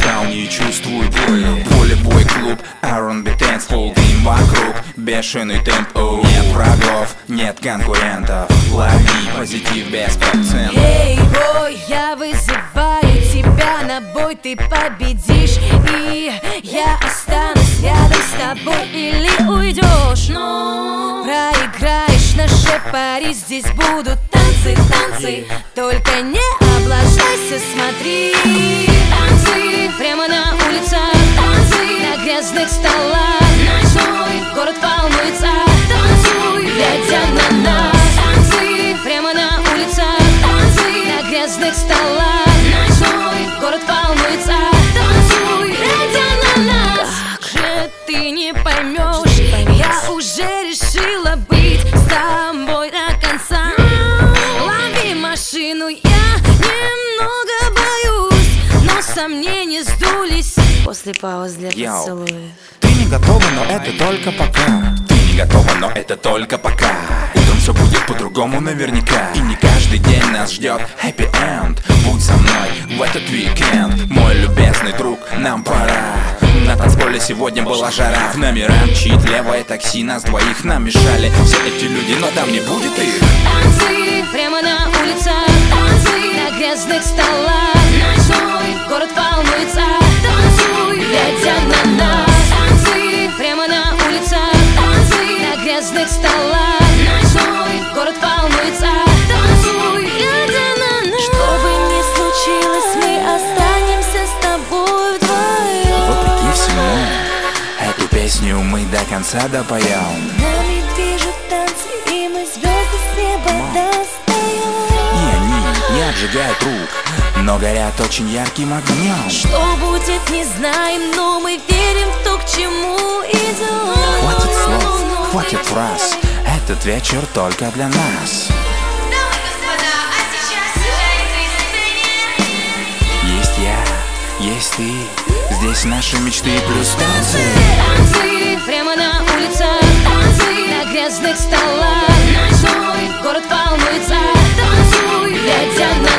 тауне и чувствую боль. Поле-бой клуб, R&B танцпол, дым вокруг, бешеный темп. Нет врагов, нет конкурентов, лови позитив без процентов. Эй, бой, я вызываю тебя на бой, ты победишь, и я останусь рядом с тобой или уйдешь. Но проиграешь наши пари, здесь будут танцы, танцы, только не облажайся, смотри. Танцы прямо на улицах, танцы на грязных столах, ночной город волнуется, танцуй, глядя на нас. Танцы прямо на улицах, танцы на грязных столах, ночной город волнуется, танцуй, глядя на нас. Как же ты не поймешь, я уже решила быть с тобой до конца. Лови машину, я немного боюсь, но сомнения сдулись после пауз для поцелуев. Ты не готова, но это только пока. Ты не готова, но это только пока. Утром все будет по-другому наверняка. И не каждый день нас ждет happy end. Будь со мной в этот уикенд, мой любезный друг, нам пора. На танцполе сегодня была жара. В номера мчит левое такси, нас двоих намешали все эти люди, но там не будет их. Танцы прямо на улицах, танцы на грязных столах, ночной город волнуется, танцуй, глядя на нас. Танцы прямо на улицах, танцы на грязных столах, ночной город волнуется, танцуй, глядя на нас. Что бы ни случилось, мы останемся с тобой вдвоем. Вопреки всему, эту песню мы до конца допоем. Нами движут танцы, и мы звезды с неба достаем. И они не обжигают рук, но горят очень ярким огнем. Что будет, не знаем, но мы верим в то, к чему идем. Хватит слов, хватит фраз, этот вечер только для нас. Дамы и господа, а сейчас Есть я, есть ты, здесь наши мечты плюс танцы. Танцы прямо на улицах, танцы на грязных столах, ночной город волнуется, танцуй, глядя на